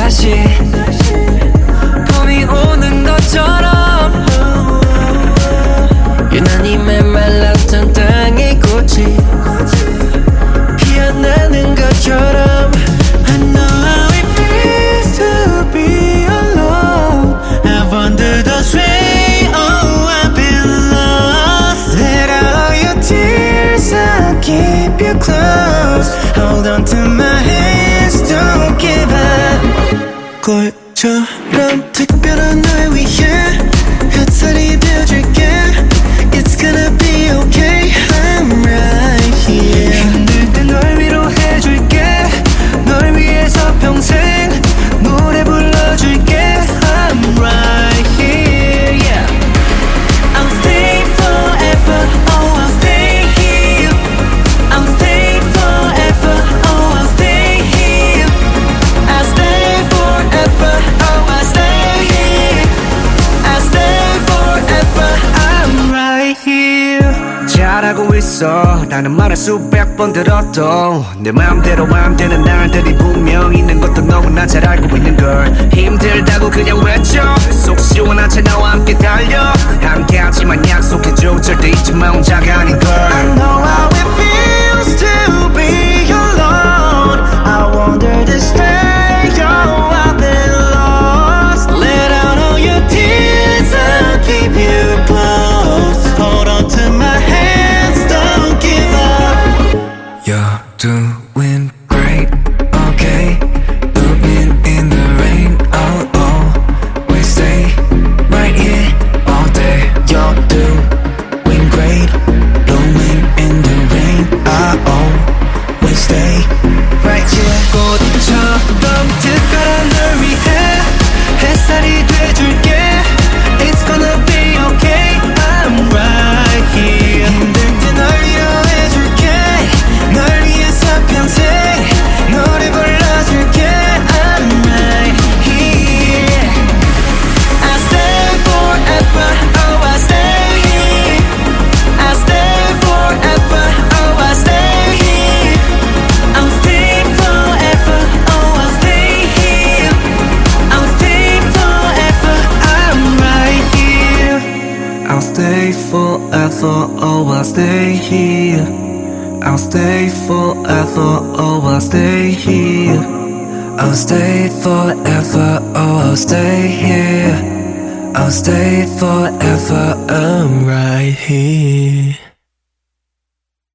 다시 봄이 오는 것처럼 유난히 메말랐던 땅의 꽃이 피어나는 것처럼 I know how it feels to be alone. I've wandered astray, oh I've been lost. Let out all your tears, I'll keep you close. Hold on to my hands, don't give up. 꿀처럼 특별한 날 위해 햇살이 되어줄게. It's gonna be okay, I'm right here. 힘들 때 널 위로해줄게. 널 위해서 평생 노래 불러줄게. I'm right here, yeah. I'll stay forever, oh I'll stay here. I'll stay forever, oh I'll stay here. I'll stay forever, oh I'll stay here. I'll stay forever, I'm right here. 잘하고 있어 라는 말을 수백 번 들어도 내 맘대로 안 되는 날들이 분명 있는 것도 너무나 잘 알고 있는 걸. 힘들다고 그냥 외쳐 속 시원한 채 나와 함께 달려. 함께하지만 약속해줘 절대 잊지 마 혼자가 아닌 걸. I know how it feels to be alone. I wanted to stay, oh I've been lost. Let out all your tears, I'll keep you close. Hold on to my hands, don't give up. You're doing great, okay. Blooming in the rain, I'll always stay right here all day. You're doing great, blooming in the rain, I'll always stay right here. 꽃처럼 특별한 널 위해 햇살이 돼줄게. It's gonna be okay, I'm right here. 힘들 때 널 위로해줄게. 널 위해서 평생 노래 불러줄게. I'm right here. I'll stay forever, oh I'll stay here. I'll stay forever, oh I'll stay here. I'll stay forever, oh I'll stay here. I'll stay forever, I'm right here. I'll stay forever, oh I'll stay here. I'll stay forever, oh I'll stay here. I'll stay forever, oh I'll stay here. I'll stay forever, I'm right here.